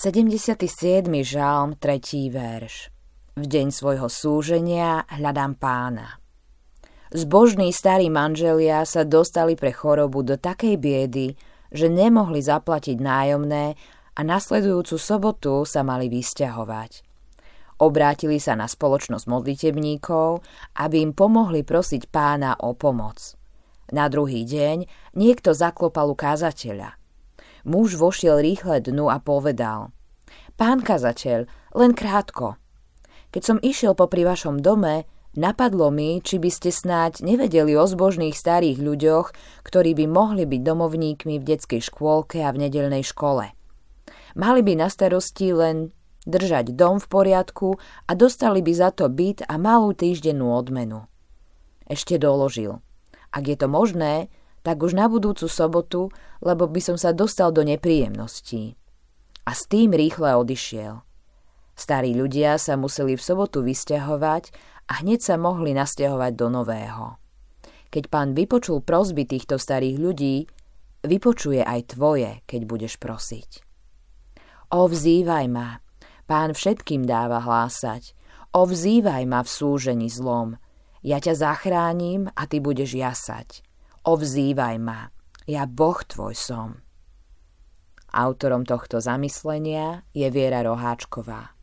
77. žalm, 3. verš. V deň svojho súženia hľadám Pána. Zbožní starí manželia sa dostali pre chorobu do takej biedy, že nemohli zaplatiť nájomné a nasledujúcu sobotu sa mali vysťahovať. Obrátili sa na spoločnosť modlitebníkov, aby im pomohli prosiť Pána o pomoc. Na druhý deň niekto zaklopal u kázateľa. Muž vošiel rýchle dnu a povedal: Pán kazateľ, len krátko. Keď som išiel popri vašom dome, napadlo mi, či by ste snáď nevedeli o zbožných starých ľuďoch, ktorí by mohli byť domovníkmi v detskej škôlke a v nedeľnej škole. Mali by na starosti len držať dom v poriadku a dostali by za to byt a malú týždennú odmenu. Ešte doložil: Ak je to možné, tak už na budúcu sobotu, lebo by som sa dostal do nepríjemností. A s tým rýchle odišiel. Starí ľudia sa museli v sobotu vysťahovať a hneď sa mohli nasťahovať do nového. Keď Pán vypočul prosby týchto starých ľudí, vypočuje aj tvoje, keď budeš prosiť. O, vzývaj ma, Pán všetkým dáva hlásať. O, vzývaj ma v súžení zlom. Ja ťa zachránim a ty budeš jasať. O, vzývaj ma, ja Boh tvoj som. Autorom tohto zamyslenia je Viera Roháčková.